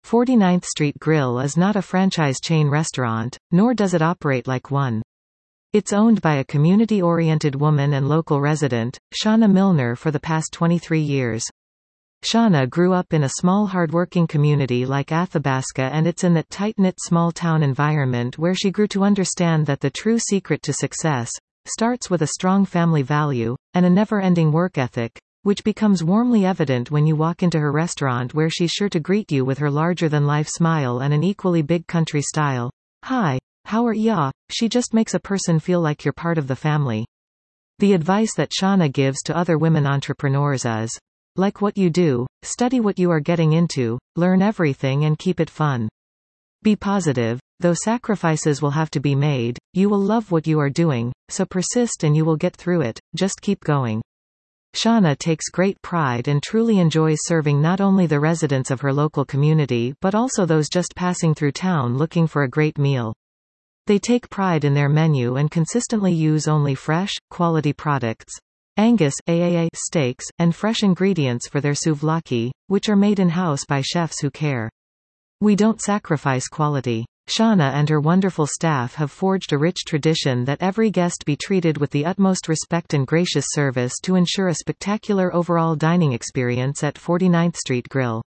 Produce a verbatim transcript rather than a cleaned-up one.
forty-ninth Street Grill is not a franchise chain restaurant, nor does it operate like one. It's owned by a community-oriented woman and local resident, Shauna Milner, for the past twenty-three years. Shauna grew up in a small hardworking community like Athabasca, and it's in that tight-knit small-town environment where she grew to understand that the true secret to success starts with a strong family value, and a never-ending work ethic, which becomes warmly evident when you walk into her restaurant, where she's sure to greet you with her larger-than-life smile and an equally big country style "Hi, how are ya?" She just makes a person feel like you're part of the family. The advice that Shauna gives to other women entrepreneurs is, like what you do, study what you are getting into, learn everything and keep it fun. Be positive. Though sacrifices will have to be made, you will love what you are doing, so persist and you will get through it. Just keep going. Shauna takes great pride and truly enjoys serving not only the residents of her local community but also those just passing through town looking for a great meal. They take pride in their menu and consistently use only fresh, quality products. Angus A A A steaks, and fresh ingredients for their souvlaki, which are made in-house by chefs who care. We don't sacrifice quality. Shauna and her wonderful staff have forged a rich tradition that every guest be treated with the utmost respect and gracious service to ensure a spectacular overall dining experience at forty-ninth Street Grill.